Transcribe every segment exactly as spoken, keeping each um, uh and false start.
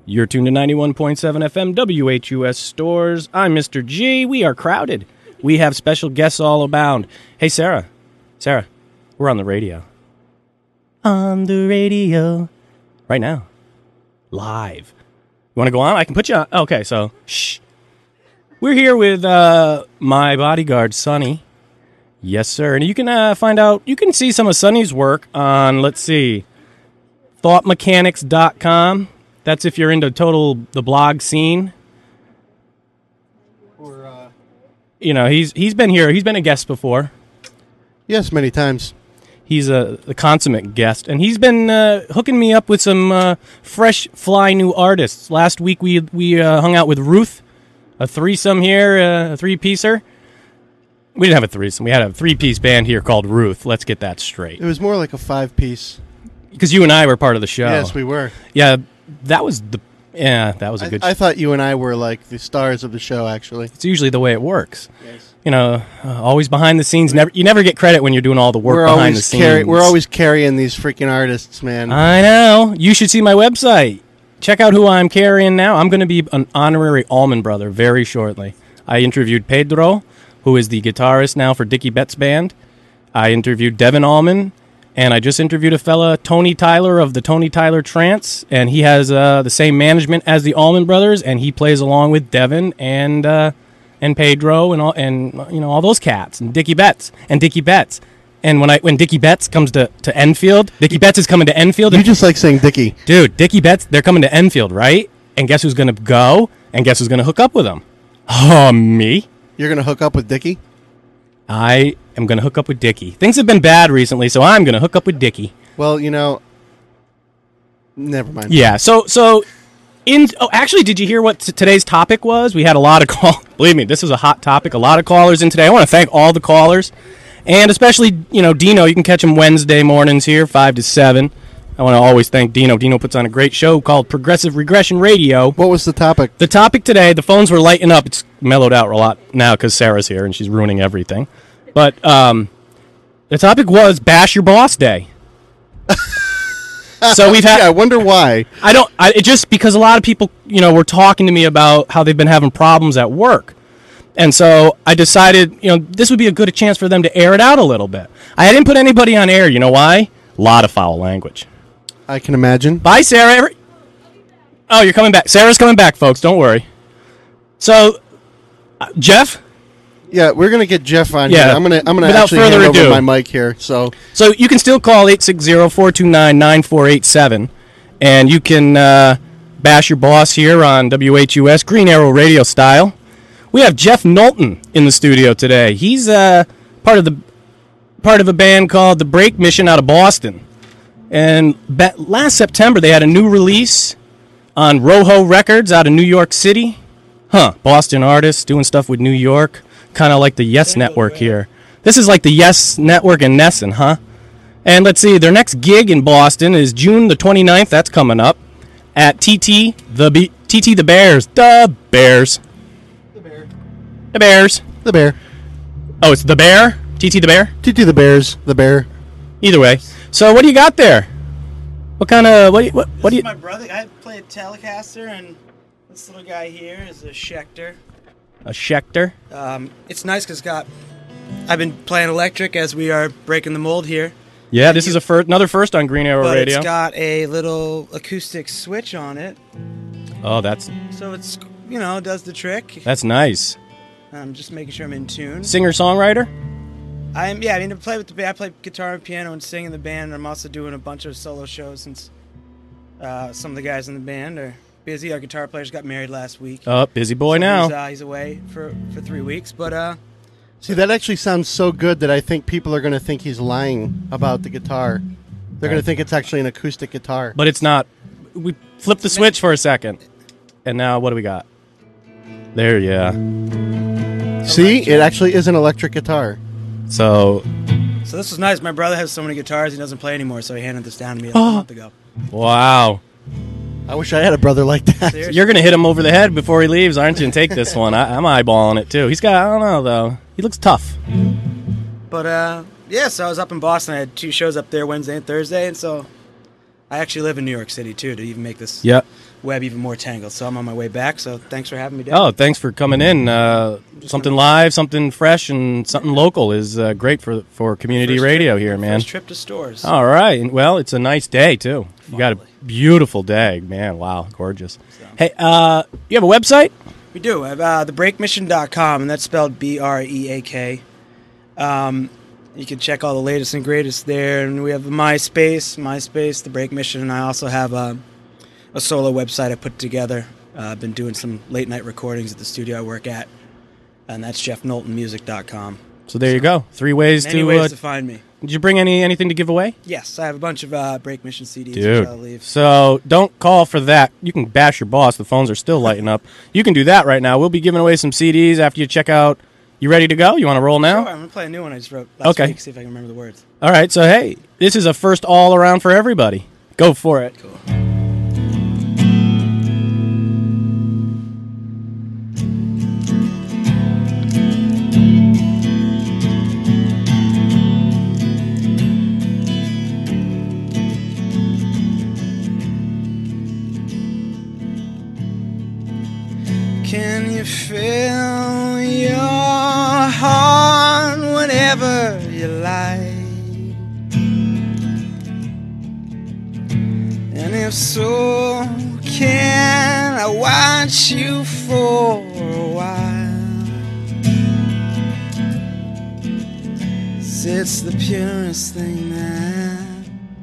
You're tuned to ninety-one point seven F M W H U S Stores. I'm Mister G. We are crowded. We have special guests all abound. Hey, Sarah. Sarah, we're on the radio. On the radio. Right now. Live. You want to go on? I can put you on. Okay, so, shh. We're here with uh, my bodyguard, Sonny. Yes, sir. And you can uh, find out, you can see some of Sonny's work on, let's see, thought mechanics dot com. That's if you're into total the blog scene. Or, uh, you know, he's he's been here. He's been a guest before. yes, many times. He's a, a consummate guest, and he's been uh, hooking me up with some uh, fresh, fly new artists. Last week we we uh, hung out with Ruth, a threesome here, uh, a three-piecer. We didn't have a threesome. We had a three-piece band here called Ruth. Let's get that straight. It was more like a five-piece. Because you and I were part of the show. Yes, we were. Yeah, that was the yeah, that was a I, good. I thought you and I were like the stars of the show. Actually, It's usually the way it works. yes. You know, uh, always behind the scenes. Never, you never get credit when you're doing all the work We're behind always the scenes. carry, We're always carrying these freaking artists, man. I know. You should see my website. Check out who I'm carrying now. I'm going to be an honorary Allman Brother very shortly. I interviewed Pedro, who is the guitarist now for Dickie Betts Band. I interviewed Devin Allman, and I just interviewed a fella, Tony Tyler of the Tony Tyler Trance, and he has uh, the same management as the Allman Brothers, and he plays along with Devin and uh, and Pedro and all, and you know all those cats and Dickie Betts and Dickie Betts. And when I when Dickie Betts comes to, to Enfield, Dickie Betts is coming to Enfield. You And, just like saying Dickie. dude, Dickie Betts, they're coming to Enfield, right? And guess who's going to go? And guess who's going to hook up with them? Oh, me. You're gonna hook up with Dickie. I am going to hook up with Dickie. Things have been bad recently, so I'm going to hook up with Dickie. Well, you know, never mind. Yeah. So so in oh, actually, did you hear what t- today's topic was? We had a lot of call. Believe me, this was a hot topic. A lot of callers in today. I want to thank all the callers, and especially you know Dino. You can catch him Wednesday mornings here, five to seven. I want to always thank Dino. Dino puts on a great show called Progressive Regression Radio. What was the topic? The topic today, the phones were lighting up. It's mellowed out a lot now because Sarah's here and she's ruining everything. But um, the topic was Bash Your Boss Day. So we've had. Yeah, I wonder why. I don't. I, it just because a lot of people, you know, were talking to me about how they've been having problems at work, and so I decided, you know, this would be a good chance for them to air it out a little bit. I didn't put anybody on air. You know why? A lot of foul language. I can imagine. Bye, Sarah. Every- oh, you're coming back. Sarah's coming back, folks. Don't worry. So, uh, Jeff. Yeah, we're gonna get Jeff on Yeah. here. I'm gonna I'm gonna Without actually further hand ado. over my mic here. So So you can still call eight six zero, four two nine, nine four eight seven, and you can uh, bash your boss here on W H U S Green Arrow Radio style. We have Jeff Knowlton in the studio today. He's uh, part of the part of a band called the Break Mission out of Boston. And ba- last September they had a new release on Rojo Records out of New York City. Huh, Boston artists doing stuff with New York. Kind of like the Yes Network here. This is like the Yes Network in Nesson, huh? And let's see, their next gig in Boston is June the twenty-ninth. That's coming up at T T the B- T T the Bears. The Bears. the bear, The Bears. the bear, Oh, it's the Bear? T T the Bear? T T the Bears, the bear. Either way. So what do you got there? What kind of what do you, what, what do This you is my brother. I play a Telecaster, and this little guy here is a Schecter. a Schecter? Um, it's nice because got. I've been playing electric as we are breaking the mold here, Yeah, this is a fir- another first on Green Arrow but Radio. it's got a little acoustic switch on it, Oh, that's so it's you know does the trick. that's nice. I'm just making sure I'm in tune. Singer songwriter? I'm yeah. I mean, to play with the band, I play guitar and piano and sing in the band. I'm also doing a bunch of solo shows since uh, some of the guys in the band are busy. Our guitar player's got married last week. Oh, busy boy So now. He's, uh, he's away for, for three weeks, but uh, See, that actually sounds so good that I think people are gonna think he's lying about the guitar. They're gonna Right. think it's actually an acoustic guitar. But it's not. We flipped the switch for a second. And now what do we got? There, yeah. See, it actually is an electric guitar. So, so this was nice. My brother has so many guitars he doesn't play anymore, so he handed this down to me like Oh. a month ago. wow. I wish I had a brother like that. Seriously. You're going to hit him over the head before he leaves, aren't you? And take this one. I, I'm eyeballing it, too. He's got, I don't know, though. He looks tough. But uh, yeah, so I was up in Boston. I had two shows up there, Wednesday and Thursday, and so I actually live in New York City too, to even make this Yep. web even more tangled. So I'm on my way back. So thanks for having me down. Oh, thanks for coming in. Uh, something live, something fresh, and something local is uh, great for for community First radio trip, here, man. First trip to stores. All right. And, well, it's a nice day too. You got a Finally. beautiful day, man. Wow, gorgeous. Hey, uh, you have a website? We do. I have uh, the break mission dot com, and that's spelled B R E A K. Um, you can check all the latest and greatest there. And we have the MySpace, MySpace, The Break Mission, and I also have a, a solo website I put together. Uh, I've been doing some late-night recordings at the studio I work at, and that's jeff knowlton music dot com. So there you go. Three ways Many to. ways Uh, to find me. did you bring any anything to give away? Yes, I have a bunch of uh, Break Mission C Ds, which I'll Dude. leave. So don't call for that. You can bash your boss. The phones are still lighting up. You can do that right now. We'll be giving away some C Ds after you check out. You ready to go? You want to roll now? Sure, I'm going to play a new one I just wrote last Okay. week, see if I can remember the words. All right. So, hey, this is a first all around for everybody. Go for it. Cool. Can you feel your heart whenever you like? And if so, can I watch you for a while? 'Cause it's the purest thing that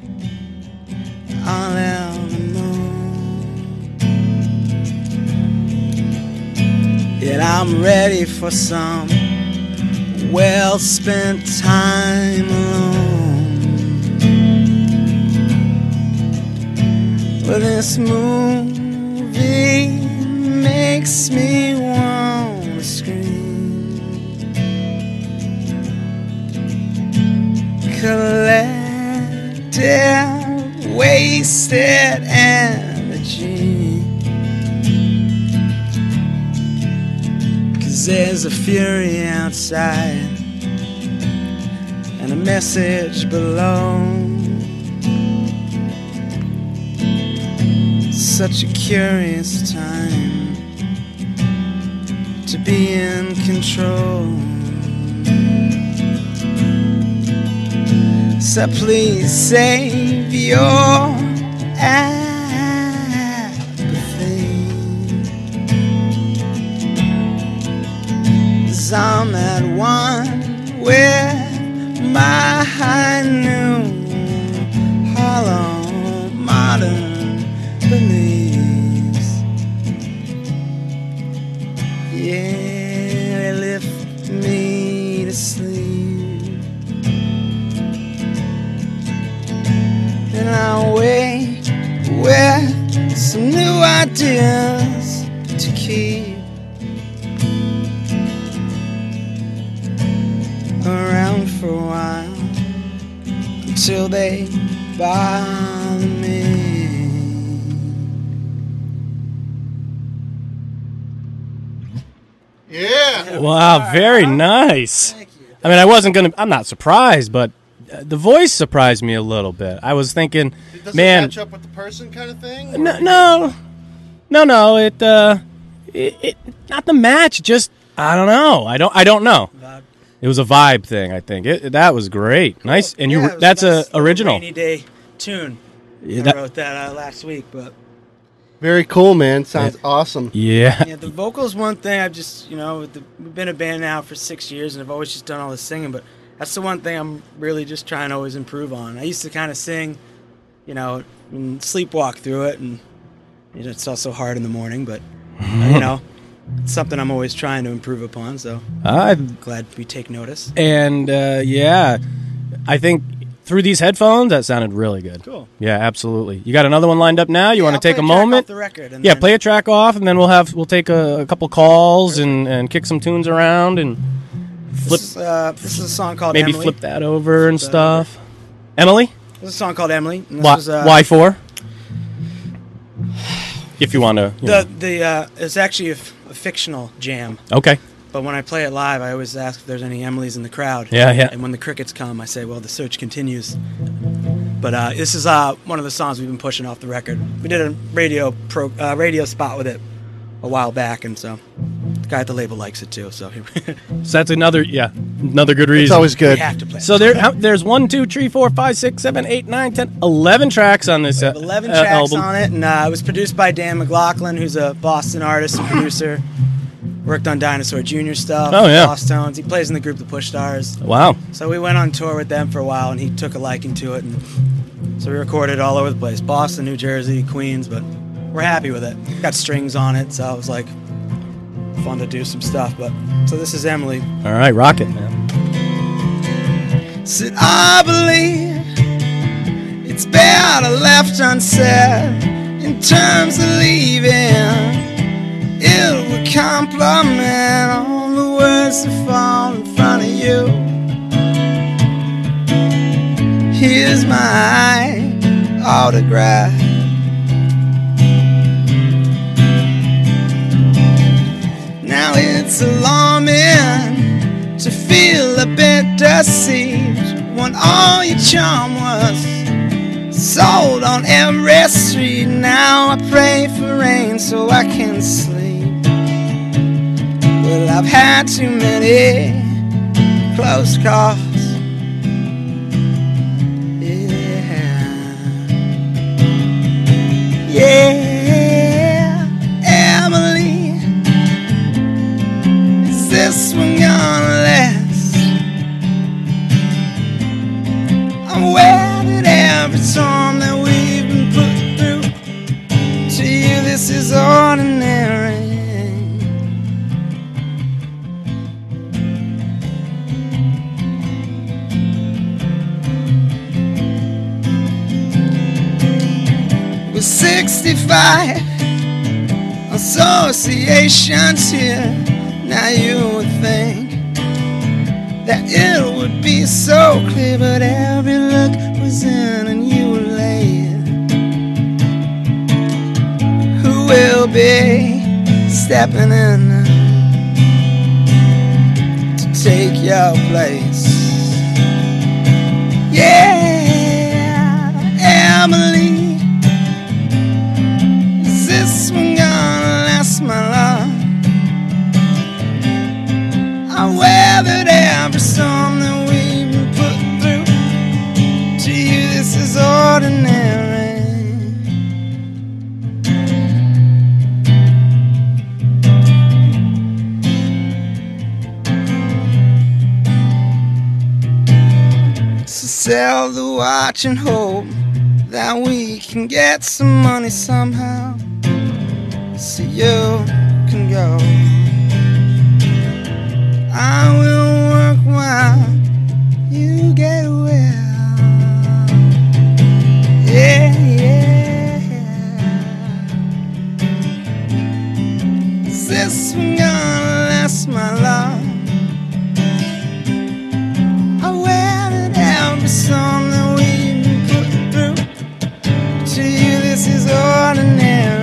I'll ever know. Yet I'm ready for some well-spent time alone. Well, this movie makes me want to scream. Collective, wasted energy. There's a fury outside and a message below. Such a curious time to be in control. So please save your apathy. I'm at one with my new hollow modern beliefs. Yeah, they lift me to sleep, and I wake with some new ideas to keep around for a while until they bother me. Yeah. Wow, very nice. Thank you. I mean, I wasn't going to, I'm not surprised, but uh, the voice surprised me a little bit. I was thinking, Does man. it match up with the person kind of thing? No, no, no, no. It, uh, it, it, not the match. Just I don't know. I don't. I don't know. Vibe. It was a vibe thing. I think it, that was great. Nice, and you. Yeah, it was That's nice a little original. Rainy day tune. Yeah, I that- wrote that uh, last week, but Very cool, man. Sounds awesome. yeah. yeah, the vocals one thing. I've just you know with the, we've been a band now for six years, and I've always just done all this singing. But that's the one thing I'm really just trying to always improve on. I used to kind of sing, you know, and sleepwalk through it, and you know, it's also hard in the morning. But uh, you know, it's something I'm always trying to improve upon. So I glad we take notice. and uh, yeah, I think through these headphones that sounded really good. Cool. Yeah, absolutely. You got another one lined up now. You Yeah, want I'll to take play a track moment? off the record, and Yeah, then- play a track off, and then we'll have we'll take a, a couple calls and, and kick some tunes around and flip This is, uh, this is a song called maybe Emily. flip that over and Flip that stuff. Emily, This is a song called Emily. And this why, was, uh, why for? If you want to. The the uh, it's actually a, f- a fictional jam, Okay. but when I play it live, I always ask if there's any Emilys in the crowd. Yeah, yeah. And when the crickets come, I say, "Well, the search continues." But uh, this is uh, one of the songs we've been pushing off the record. We did a radio pro, uh, radio spot with it a while back, and so the guy at the label likes it too. So, so that's another, yeah, another good reason. It's always good. We have to play. So there, how, there's one, two, three, four, five, six, seven, eight, nine, ten, eleven tracks on this uh, eleven uh, tracks album. on it, and uh, it was produced by Dan McLaughlin, who's a Boston artist and producer. Worked on Dinosaur Junior stuff. Oh, yeah. Lost Tones. He plays in the group The Push Stars. Wow. So we went on tour with them for a while, and he took a liking to it, and so we recorded all over the place: Boston, New Jersey, Queens. But we're happy with it. Got strings on it, so it was like fun to do some stuff. But so this is Emily. All right, rock it, man. Said I believe it's better left unsaid in terms of leaving. It would compliment all the words that fall in front of you. Here's my autograph. Now it's alarming to feel a bit deceived when all your charm was sold on every street. Now I pray for rain so I can sleep. Well, I've had too many close calls. Yeah, Emily, is this one gonna last? I'm aware that every storm that we've been put through, to you this is ordinary. sixty-five associations here. Now you would think that it would be so clear, but every look was in and you were late. Who will be stepping in to take your place? Yeah, Emily, this one gonna last my life. I weathered every storm that we've been put through. To you this is ordinary. So sell the watch and hope that we can get some money somehow, so you can go. I will work while you get well. Yeah, yeah, yeah. Is this one gonna last my life? I weathered every storm that we've been put through. To you this is ordinary.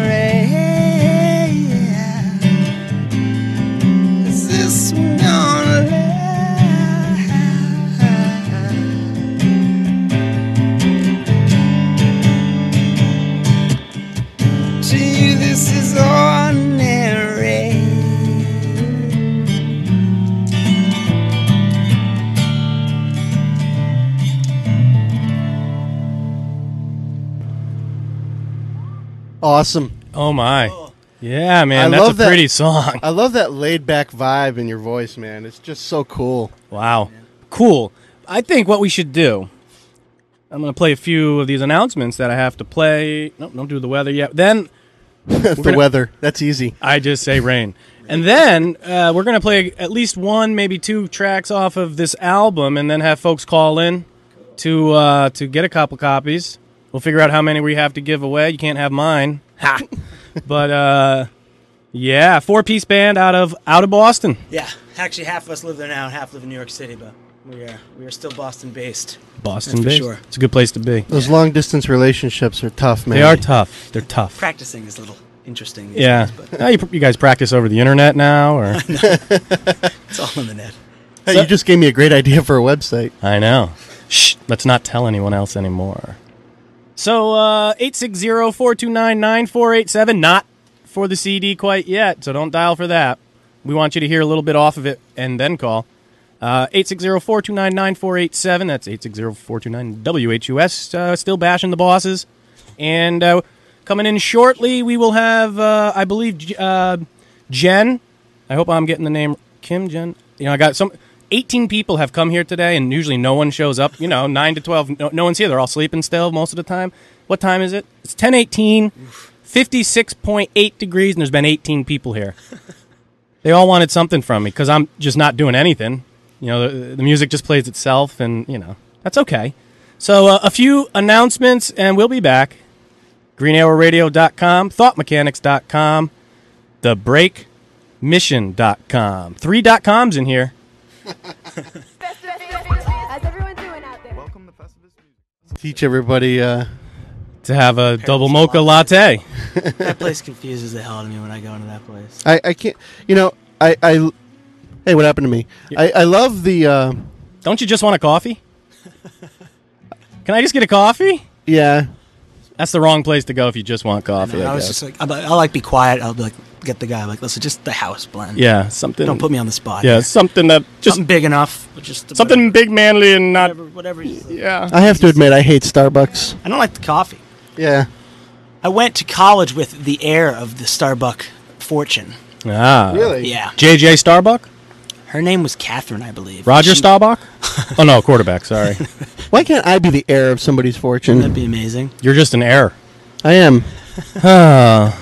Awesome. Oh my. Yeah, man, I that's love a that- pretty song. I love that laid back vibe in your voice, man. It's just so cool. Wow. Cool. I think what we should do, I'm going to play a few of these announcements that I have to play. Nope, don't do the weather yet. Then the gonna- weather. That's easy. I just say rain. And then uh, we're going to play at least one, maybe two tracks off of this album, and then have folks call in to uh, to get a couple copies. We'll figure out how many we have to give away. You can't have mine. Ha! But, uh, yeah, four-piece band out of out of Boston. Yeah, actually half of us live there now and half live in New York City, but we are we are still Boston-based. Boston That's for based. sure. It's a good place to be. Those long distance relationships are tough, man. They are tough. They're tough. Practicing is a little interesting. these Yeah. days, but Now you, you guys practice over the internet now, or it's all on the net. Hey, you just gave me a great idea for a website. I know. Shh. Let's not tell anyone else anymore. So uh, eight six zero, four two nine, nine four eight seven, not for the C D quite yet, so don't dial for that. We want you to hear a little bit off of it and then call. Uh, eight six zero, four two nine, nine four eight seven. That's eight six zero, four two nine, W H U S. Uh, still bashing the bosses. And uh, coming in shortly, we will have, uh, I believe, uh, Jen. I hope I'm getting the name. Kim, Jen. You know, I got some... eighteen people have come here today, and usually no one shows up. You know, nine to twelve, no, no one's here. They're all sleeping still most of the time. What time is it? It's ten eighteen, fifty-six point eight degrees, and there's been eighteen people here. They all wanted something from me because I'm just not doing anything. You know, the, the music just plays itself, and, you know, that's okay. So uh, a few announcements, and we'll be back. green arrow radio dot com, thought mechanics dot com, the break mission dot com. Three dot coms in here. How's everyone doing out there? Welcome to Festivus Music. Teach everybody. Uh, To have a double mocha latte. That place confuses the hell out of me when I go into that place. I, I can't. You know, I, I. Hey, what happened to me? I, I love the. Uh, Don't you just want a coffee? Can I just get a coffee? yeah. That's the wrong place to go if you just want coffee. I, I was guess. just like, I'll, I'll like be quiet. I'll be like, get the guy. I'm like, listen, just the house blend. Yeah, something. Don't put me on the spot. Yeah, here. something that just something big enough. But just something big, manly, and not. Whatever. whatever you- Yeah. I have to admit, I hate Starbucks. I don't like the coffee. Yeah. I went to college with the heir of the Starbuck fortune. Ah. Really? Yeah. J J Starbuck? Her name was Catherine, I believe. Roger She- Staubach? Oh no, quarterback. Sorry, Why can't I be the heir of somebody's That'd fortune? be amazing. you're just an heir. I am. Ah.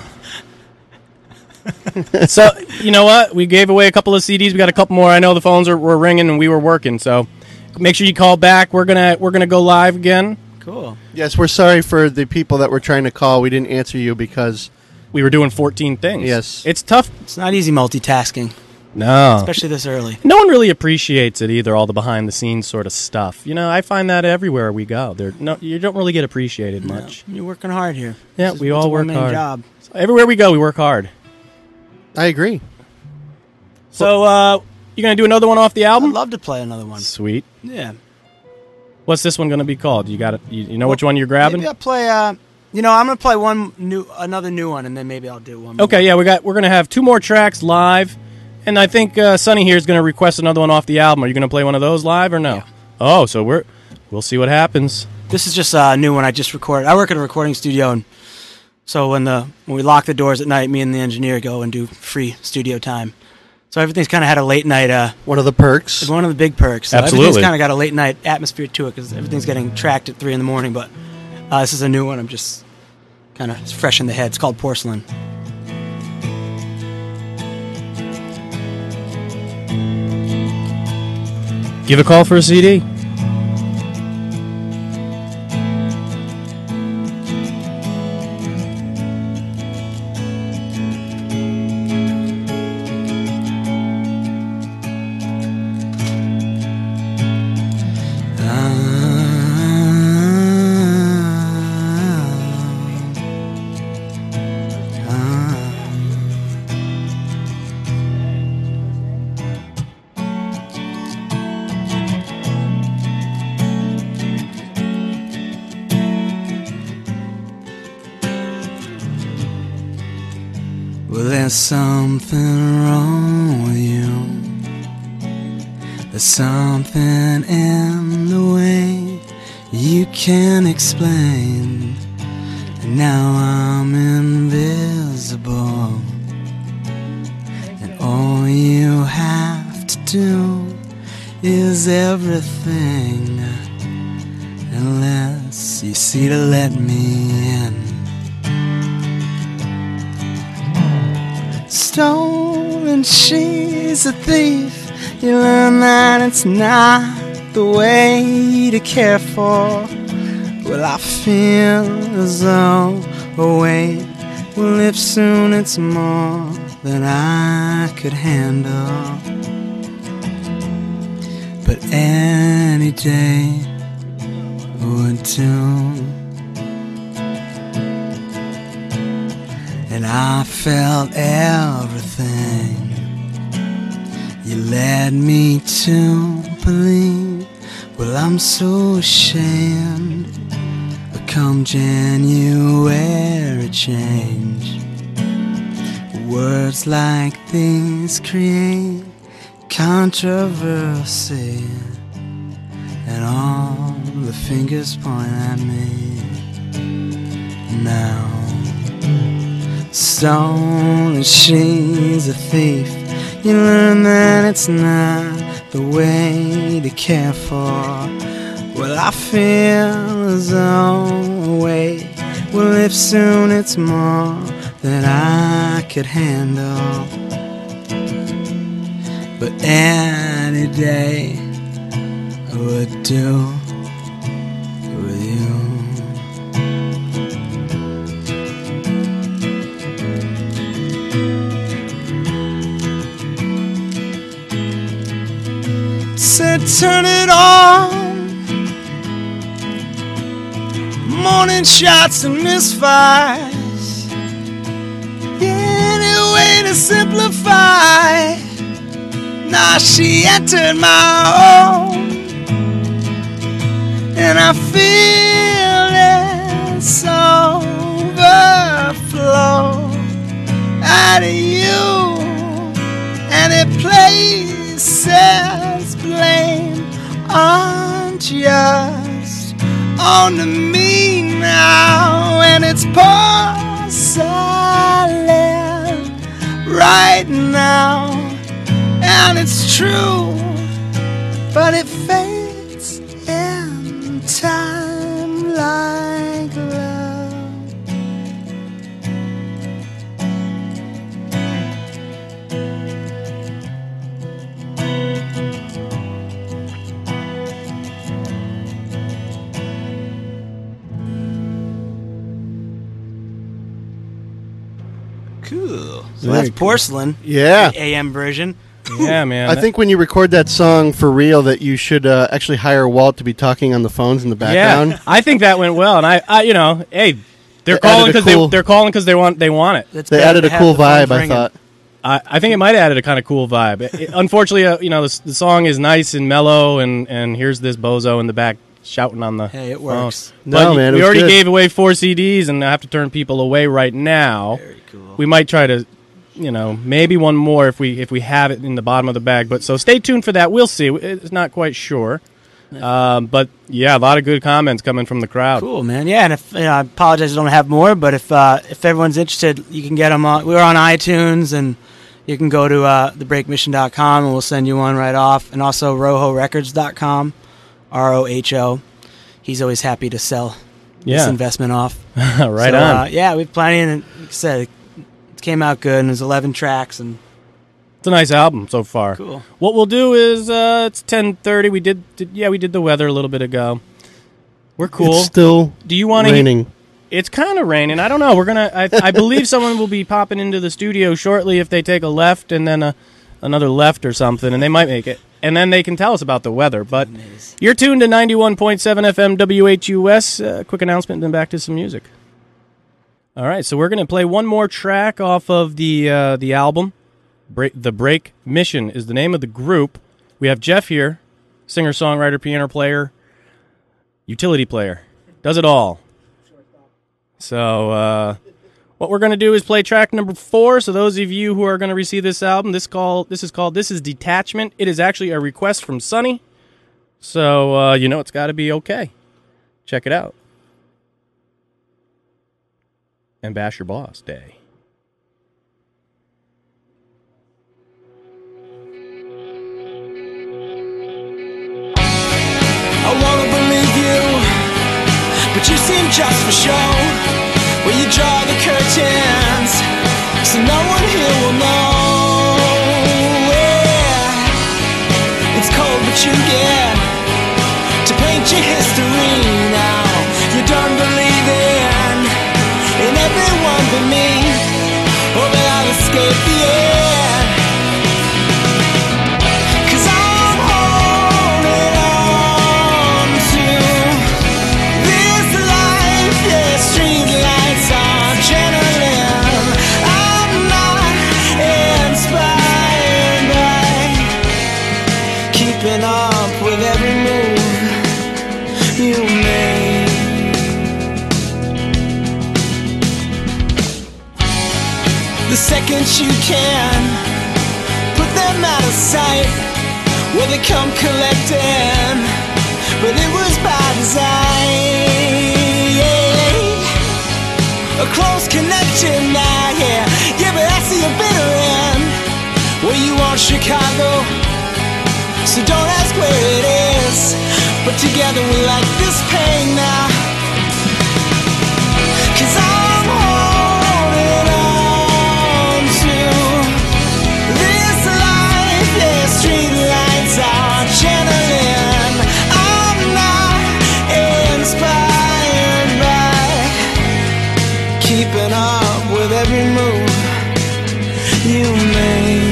So you know what? We gave away a couple of C Ds. We got a couple more. I know the phones are, were ringing and we were working. So make sure you call back. We're gonna we're gonna go live again. Cool. Yes, we're sorry for the people that were trying to call. We didn't answer you because We were doing fourteen things. Yes. It's tough. It's not easy multitasking, No. especially this early. No one really appreciates it either, all the behind-the-scenes sort of stuff. You know, I find that everywhere we go. There, no, you don't really get appreciated much. You're working hard here. Yeah, This is- we it's all a work one-man hard. Job. Everywhere we go, we work hard. I agree. So, uh, you going to do another one off the I'd album? love to play another one. Sweet. Yeah. What's this one going to be called? You got it. You, you know which one you're grabbing? Maybe I'll play. Uh, you know, I'm gonna play one new, another new one, and then maybe I'll do one. More. Okay, yeah, we got. We're going to have two more tracks live, and I think uh, Sonny here is going to request another one off the album. Are you going to play one of those live or no? Yeah. Oh, so we're we'll see what happens. This is just a new one I just recorded. I work at a recording studio, and so when the when we lock the doors at night, me and the engineer go and do free studio time. So everything's kind of had a late night. Uh, One of the perks. one of the big perks. So Absolutely. Everything's kind of got a late night atmosphere to it because everything's getting tracked at three in the morning. But uh, this is a new one. I'm just kind of fresh in the head. It's called Porcelain. Give a call for a C D. Well, there's something wrong with you. There's something in the way you can't explain. And now I'm invisible. And all you have to do is everything. Unless you see to let me in. Stolen, she's a thief. You learn that it's not the way to care for. Well, I feel as though, oh wait, well if soon it's more than I could handle. But any day would do. And I felt everything. You led me to believe. Well, I'm so ashamed of come January change, words like these create controversy, and all the fingers point at me. Now stone and she's a thief. You learn that it's not the way to care for. Well, I feel as though, wait, well, if soon it's more than I could handle. But any day would do with you. Said turn it on. Morning shots and misfires. Any way to simplify. Now she entered my home, and I feel it's overflow out of you, and it places blame unjust onto me now, and it's porcelain right now, and it's true, but it fades in time like love. Cool. So Very that's cool. Porcelain. Yeah. The A M version. Yeah, man. I think when you record that song for real, that you should uh, actually hire Walt to be talking on the phones in the background. Yeah, I think that went well, and I, I you know, hey, they're They calling added a because cool- they they're calling because they want they want it. That's They better added to a have cool the phones vibe, I ringing. thought. I, I think it might have added a kind of cool vibe. It- it- unfortunately, uh, you know, the, s- the song is nice and mellow, and, and here's this bozo in the back shouting on the Hey, it phone. works. No, But man, it we was already good. gave away four C Ds, and I have to turn people away right now. Very cool. We might try to, you know, maybe one more if we if we have it in the bottom of the bag. But so stay tuned for that. We'll see. It's not quite sure. Um, but yeah, a lot of good comments coming from the crowd. Cool, man. Yeah, and if you know, I apologize, I don't have more, but if uh, if everyone's interested, you can get them on. We're on iTunes, and you can go to uh, the break mission dot com, and we'll send you one right off. And also roho records dot com, R O H O. He's always happy to sell this Yeah. investment off. Right So, on. Uh, yeah, we've plenty, and like I said, it came out good, and there's eleven tracks, and It's a nice album so far. Cool. What we'll do is uh, it's ten thirty. We did, did yeah we did the weather a little bit ago. We're cool. It's still do you want to? raining. It's kind of raining. I don't know. We're gonna. I, I believe someone will be popping into the studio shortly if they take a left and then a, another left or something, and they might make it. And then they can tell us about the weather. But Amazing. you're tuned to ninety-one point seven F M W H U S. Uh, quick announcement, and then back to some music. All right, so we're gonna play one more track off of the uh, the album. Break, the Break Mission is the name of the group. We have Jeff here, singer, songwriter, piano player, utility player, does it all. So uh, what we're going to do is play track number four. So those of you who are going to receive this album, this call this is called This Is Detachment. It is actually a request from Sonny. So uh, you know it's got to be okay. Check it out. And Bash Your Boss Day. I wanna believe you, but you seem just for show. Where you draw the curtains, so no one here will know. Yeah. It's cold, but you get to paint your history now. You don't believe in in everyone but me, or that I'll escape the end. 'Cause I'm holding on to this life, yeah, street lights are adrenaline. I'm not inspired by keeping up with every move you make. The second you can, put them out of sight. Well, they come collecting, but it was by design. A close connection now, yeah. Yeah, but I see a bitter end. Well, you want Chicago, so don't ask where it is. But together we like this pain now. Cause I'm holding on to this life. Yeah, street lights are channeling. I'm not inspired by keeping up with every move you make.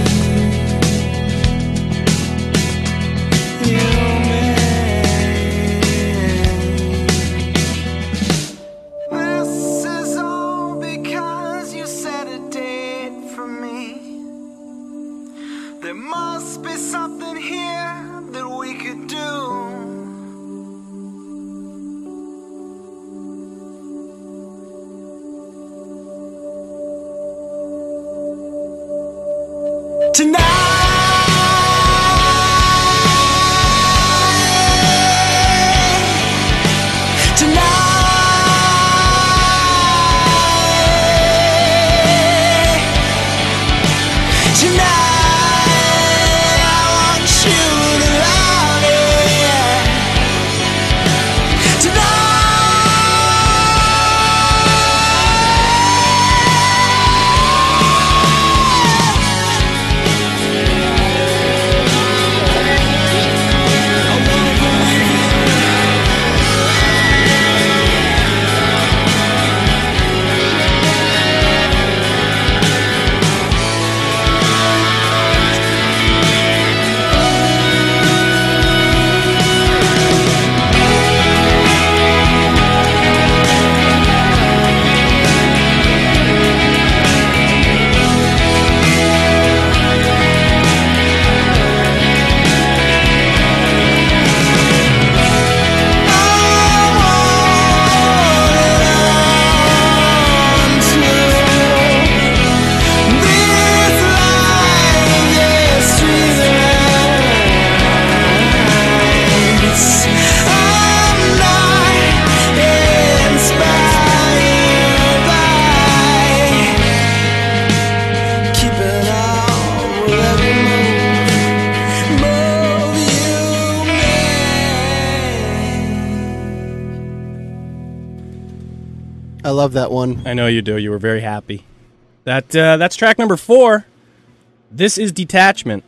I love that one. I know you do. You were very happy. That uh, that's track number four. This is Detachment.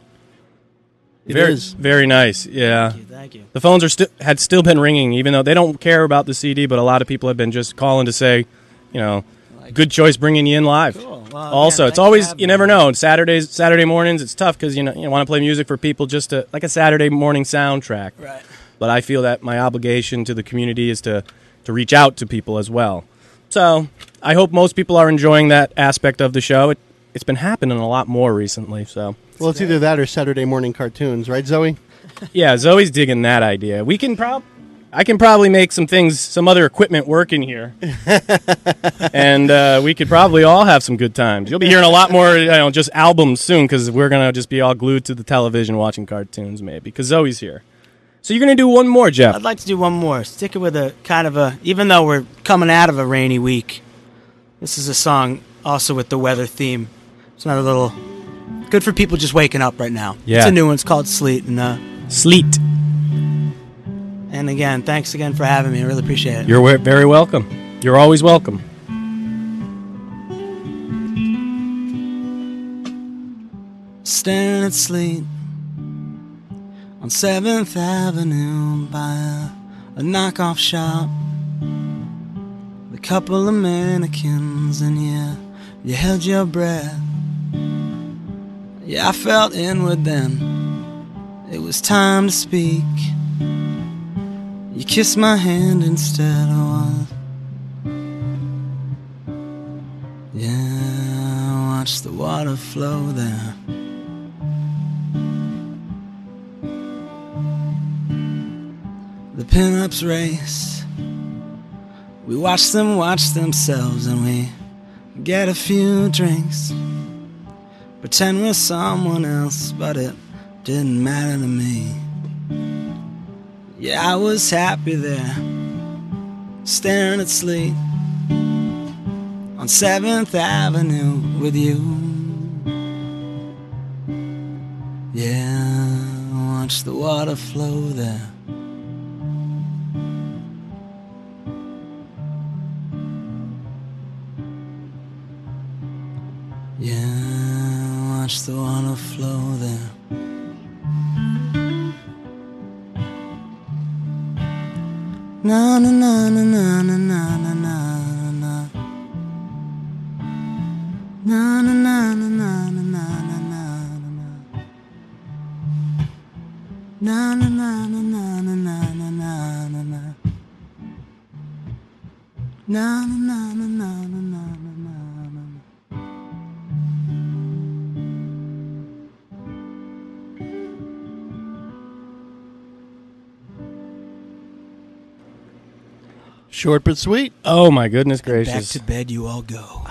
It very, is. Very nice. Yeah. Thank you, thank you. The phones are sti- had still been ringing, even though they don't care about the C D, but a lot of people have been just calling to say, you know, Like good choice bringing you in live. Cool. Well, Also, again, it's thanks for always, having you me. never know. Saturdays, Saturday mornings, it's tough because, you know, you want to play music for people just to, like a Saturday morning soundtrack. Right. But I feel that my obligation to the community is to, to reach out to people as well. So I hope most people are enjoying that aspect of the show. It, it's been happening a lot more recently. So Well, it's either that or Saturday morning cartoons, right, Zoe? yeah, Zoe's digging that idea. We can prob, I can probably make some things, some other equipment work in here, and uh, we could probably all have some good times. You'll be hearing a lot more, you know, just albums soon because we're gonna just be all glued to the television watching cartoons, maybe because Zoe's here. So you're gonna do one more, Jeff? I'd like to do one more. Stick it with a kind of a, even though we're coming out of a rainy week, this is a song also with the weather theme. It's not a little good for people just waking up right now. Yeah. It's a new one. It's called Sleet. And uh, Sleet. and again, thanks again for having me. I really appreciate it. You're we- very welcome. You're always welcome. Staring at sleet on seventh Avenue by a, a knockoff shop. A couple of mannequins and yeah, you held your breath. Yeah, I felt inward then. It was time to speak. You kissed my hand instead of what? Yeah, watch the water flow there. The pinups race. We watch them watch themselves and we get a few drinks, pretend we're someone else, but it didn't matter to me. Yeah, I was happy there, staring at sleep on seventh Avenue with you. Yeah, watch the water flow there. Yeah, watch the water flow there. Na na na na na na na na na na. Na na na na na na na na na. Na na na na na na na na na na. Na na na na na na na na. Short but sweet. Oh my goodness Back gracious! to bed you all go.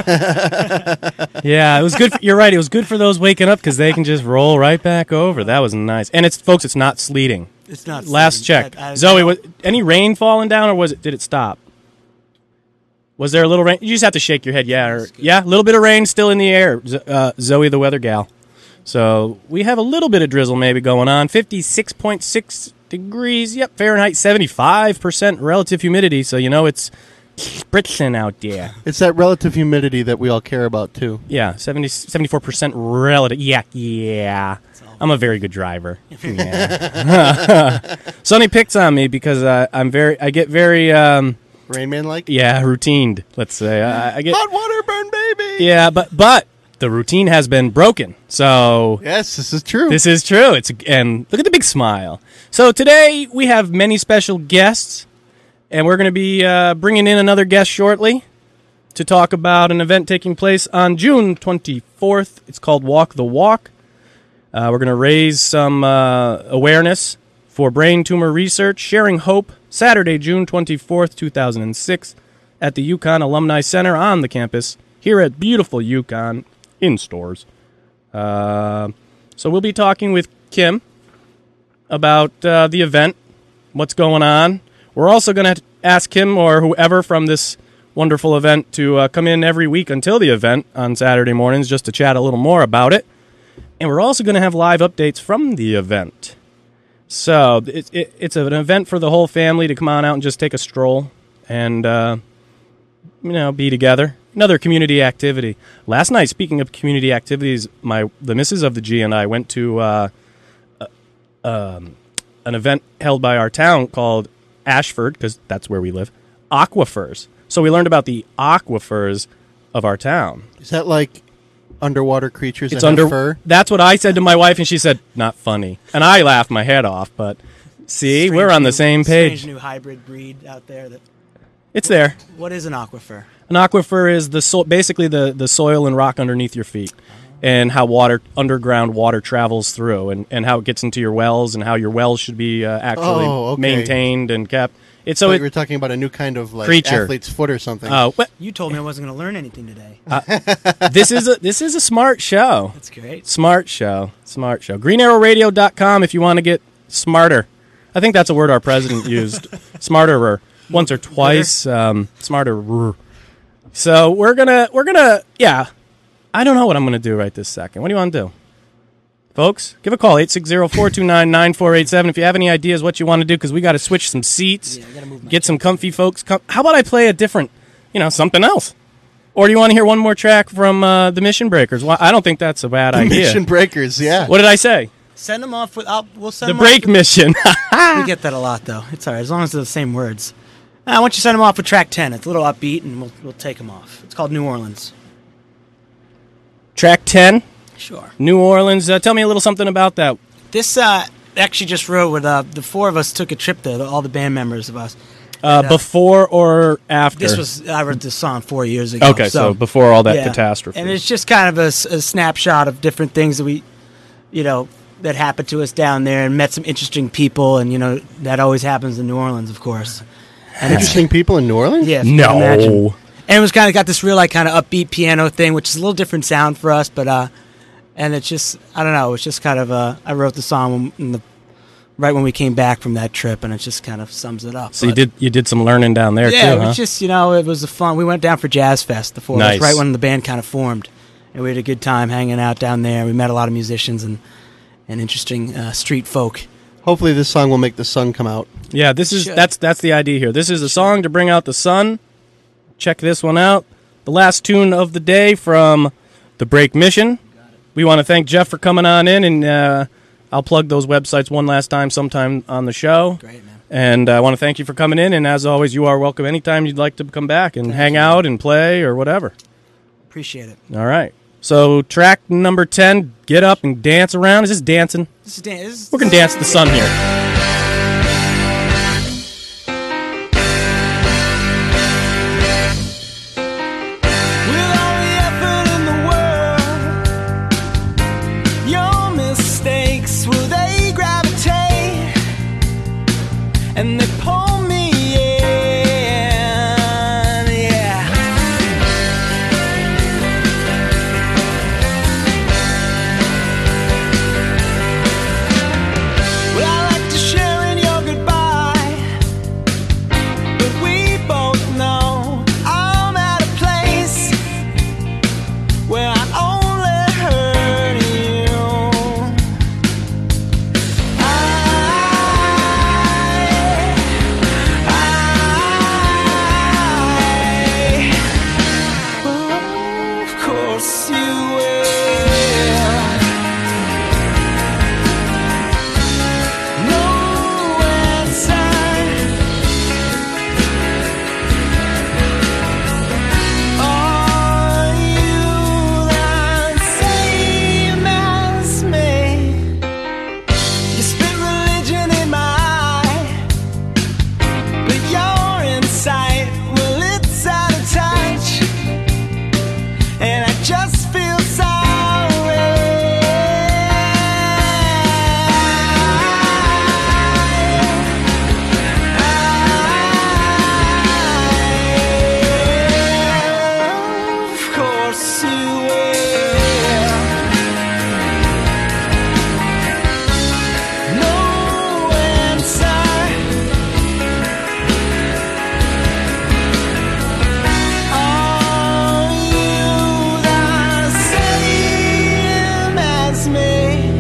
Yeah, it was good. For, you're right. It was good for those waking up because they can just roll right back over. That was nice. And it's folks, it's not sleeting. It's not. Last sleeping. check. I- I- Zoe, I was any rain falling down, or was it? Did it stop? Was there a little rain? You just have to shake your head. Yeah, or, yeah, a little bit of rain still in the air. Z- Uh, Zoe, the weather gal. So we have a little bit of drizzle maybe going on. fifty-six point six degrees. Yep, Fahrenheit. seventy-five percent relative humidity. So you know it's spritzing out there. It's that relative humidity that we all care about, too. Yeah, seventy, seventy-four percent relative. Yeah, yeah. I'm a very good driver. Yeah. Sonny picks on me because uh, I'm very. I get very. Um, Rain Man like? yeah, routined. Let's say I, I get. Hot water burn, baby! Yeah, but but the routine has been broken. So Yes, this is true. this is true. It's and look at the big smile. So today we have many special guests, and we're going to be uh, bringing in another guest shortly to talk about an event taking place on June twenty-fourth. It's called Walk the Walk. Uh, we're going to raise some uh, awareness for brain tumor research, sharing hope. Saturday, June twenty-fourth, two thousand six, at the UConn Alumni Center on the campus here at beautiful UConn in stores. Uh, so we'll be talking with Kim about uh, the event, what's going on. We're also going to ask Kim or whoever from this wonderful event to uh, come in every week until the event on Saturday mornings just to chat a little more about it. And we're also going to have live updates from the event. So it, it, it's an event for the whole family to come on out and just take a stroll and, uh, you know, be together. Another community activity. Last night, speaking of community activities, my the missus of the G and I went to uh, uh, um, an event held by our town called Ashford, because that's where we live, aquifers. So we learned about the aquifers of our town. Is that like underwater creatures It's that under have fur? That's what I said to my wife, and she said, "Not funny." And I laughed my head off. But see, Strange we're on the new- same page. Strange new hybrid breed out there. That It's there. what is an aquifer? An aquifer is the so- basically the, the soil and rock underneath your feet, and how water underground water travels through, and, and how it gets into your wells, and how your wells should be uh, actually Oh, okay. maintained and kept. It's So so we it, were talking about a new kind of like Creature. athlete's foot or something. uh, but You told me I wasn't going to learn anything today. this is a this is a smart show. That's great. Smart show. Smart show. green arrow radio dot com if you want to get smarter. I think that's a word our president used. Smarterer. Once or twice. Um, smarter. So we're gonna we're gonna yeah. I don't know what I'm gonna do right this second. What do you want to do? Folks, give a call, eight six zero, four two nine, nine four eight seven if you have any ideas what you want to do, because we got to switch some seats, Yeah, I gotta move my get some comfy folks. Com- How about I play a different, you know, something else? Or do you want to hear one more track from uh, the Mission Breakers? Well, I don't think that's a bad The idea. Mission Breakers, yeah. What did I say? Send them off with. I'll, we'll send The them Break off Mission. with, we get that a lot though. It's all right as long as they're the same words. I want you to send them off with track ten. It's a little upbeat, and we'll we'll take them off. It's called New Orleans. Track ten, Sure. New Orleans. Uh, tell me a little something about that. This uh, actually just wrote with uh, the four of us took a trip there. All the band members of us. Uh, And, uh, before or after? This was I wrote this song four years ago. Okay, so, before all that yeah. catastrophe. And it's just kind of a, s- a snapshot of different things that we, you know, that happened to us down there, and met some interesting people, and you know that always happens in New Orleans, of course. And it's, Interesting people in New Orleans? yeah, if you can no. imagine. And it was kind of got this real like kind of upbeat piano thing, which is a little different sound for us, but uh, and it's just I don't know, it's just kind of uh, I wrote the song in the, right when we came back from that trip, and it just kind of sums it up. So but, you did you did some learning down there yeah, too, it was huh? just you know it was a fun. We went down for Jazz Fest, the four of us, Nice. right when the band kind of formed, and we had a good time hanging out down there. We met a lot of musicians and and interesting uh, street folk. Hopefully, this song will make the sun come out. Yeah, this is Sure. that's that's the idea here. This is a song to bring out the sun. Check this one out. The last tune of the day from the Break Mission. We want to thank Jeff for coming on in, and uh, I'll plug those websites one last time sometime on the show. Great, man. And I want to thank you for coming in, and as always, you are welcome anytime you'd like to come back and Thank hang you. out and play or whatever. Appreciate it. All right. So track number ten, Get Up and Dance Around. Is this dancing? This is, Dan- this is We're going to dance the sun here. With all the effort in the world, your mistakes, will they gravitate? And they pull me in, yeah. Well, I like to share in your goodbye, but we both know I'm at a place where I only hurt you. I, I, of course you will. No answer. Are you the same as me? You spit religion in my eye, but you're in sight. Well, it's out of touch, and I just feel sorry. Of course you will. No answer. Are you the same as me?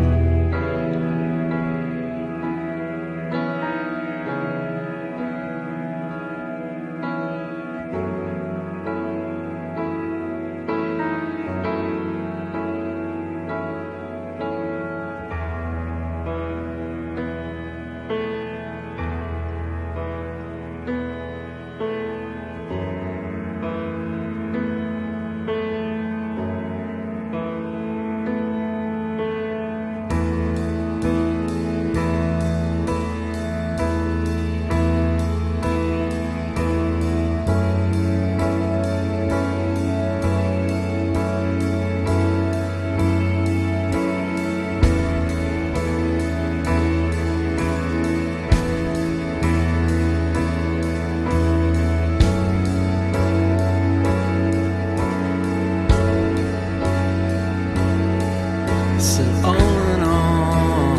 So all in all,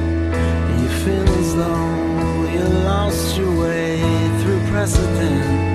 you feel as though you lost your way through precedent.